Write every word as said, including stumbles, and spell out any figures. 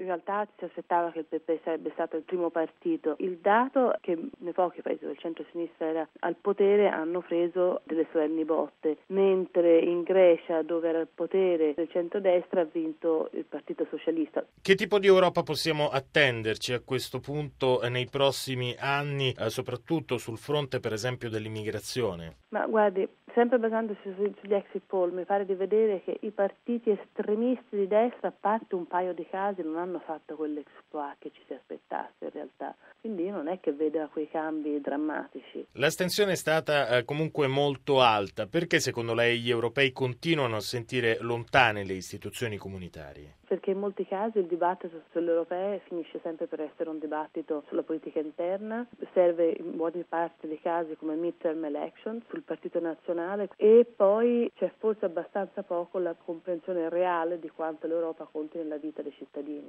in realtà si aspettava che il P P sarebbe stato il primo partito. Il dato è che nei pochi paesi dove il centro-sinistra era al potere hanno preso delle solenni botte, mentre in Grecia, dove era al potere del centrodestra, ha vinto il Partito Socialista. Che tipo di Europa possiamo attenderci a questo punto nei prossimi anni, eh, soprattutto sul fronte per esempio dell'immigrazione? Ma guardi, sempre basandosi sugli exit poll, mi pare di vedere che i partiti estremisti di destra, a parte un paio di casi, non hanno fatto quell'exploit che ci si aspettasse in realtà. Quindi io non è che vedo quei cambi drammatici. L'astensione è stata eh, comunque molto alta. Perché secondo lei gli europei continuano a sentire lontane le istituzioni comunitarie? Perché in molti casi il dibattito sulle europee finisce sempre per essere un dibattito sulla politica interna, serve in buona parte dei casi come midterm election sul partito nazionale e poi c'è forse abbastanza poco la comprensione reale di quanto l'Europa conti nella vita dei cittadini.